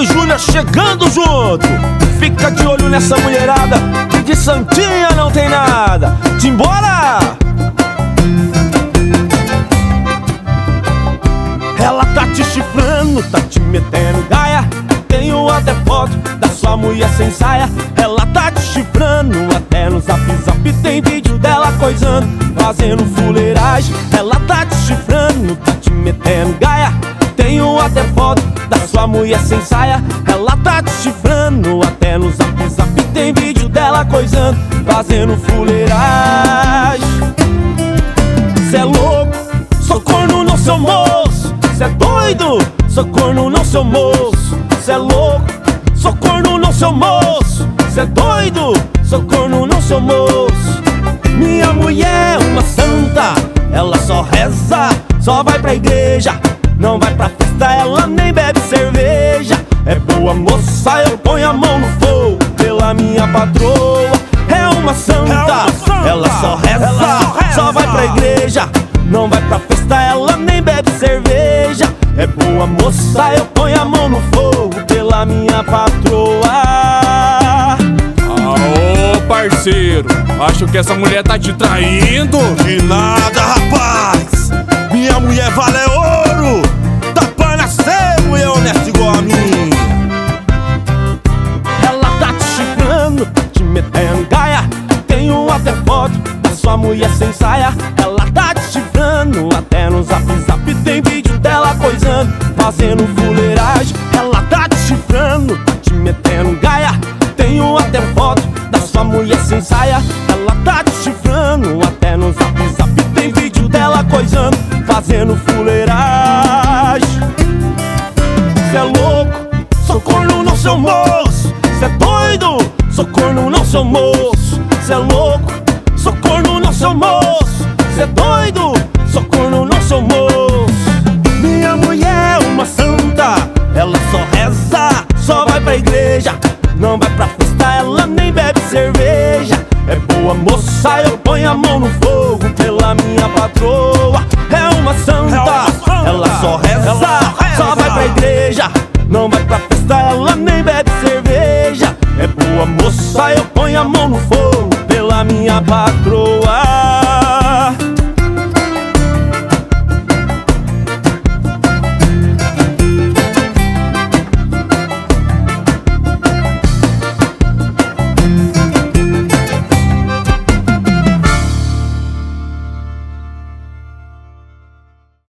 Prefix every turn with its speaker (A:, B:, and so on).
A: Thiago e Júlia chegando junto. Fica de olho nessa mulherada, de santinha não tem nada. Simbora! Ela tá te chifrando, tá te metendo gaia. Tenho até foto da sua mulher sem saia. Ela tá te chifrando, até no zap zap tem vídeo dela coisando, fazendo fuleiragem. Ela tá te chifrando, tá te metendo gaia. Tenho até foto da sua mulher sem saia. Ela tá te chifrando, até no zap zap tem vídeo dela coisando, fazendo fuleiragem. Cê é louco, sou corno não sou moço. Cê é doido, sou corno não sou moço. Cê é louco, sou corno não sou moço. Cê é doido, sou corno não sou moço. Minha mulher é uma santa, ela só reza, só vai pra igreja, não vai pra festa, ela nem bebe cerveja. É boa moça, eu ponho a mão no fogo pela minha patroa. É uma santa, ela só reza, só vai pra igreja, não vai pra festa, ela nem bebe cerveja. É boa moça, eu ponho a mão no fogo pela minha patroa.
B: Aô, parceiro, acho que essa mulher tá te traindo.
C: De nada, rapaz. Minha mulher vale ouro. Tapa na ser mulher honesta igual a mim.
A: Ela tá te chifrando, te metendo gaia. Tenho até foto da sua mulher sem saia. Ela tá te chifrando, até no zap zap tem vídeo dela coisando, fazendo fuleiragem. Ela tá te chifrando, tá te metendo gaia. Tenho até foto da sua mulher sem saia. Ela tá te chifrando, até no zap zap tem vídeo dela coisando, fazendo fuleiragem. Cê é louco, sou corno não sou moço. Cê é doido, sou corno não sou moço. Cê é louco, sou corno não sou moço. Cê é doido, sou corno não sou moço. Minha mulher é uma santa, ela só reza, só vai pra igreja, não vai pra festa, ela nem bebe cerveja. É boa moça, eu ponho a mão no fogo pela minha patroa. É uma santa, ela só reza, só vai pra igreja, não vai pra festa, ela nem bebe cerveja. É boa moça, eu ponho a mão no fogo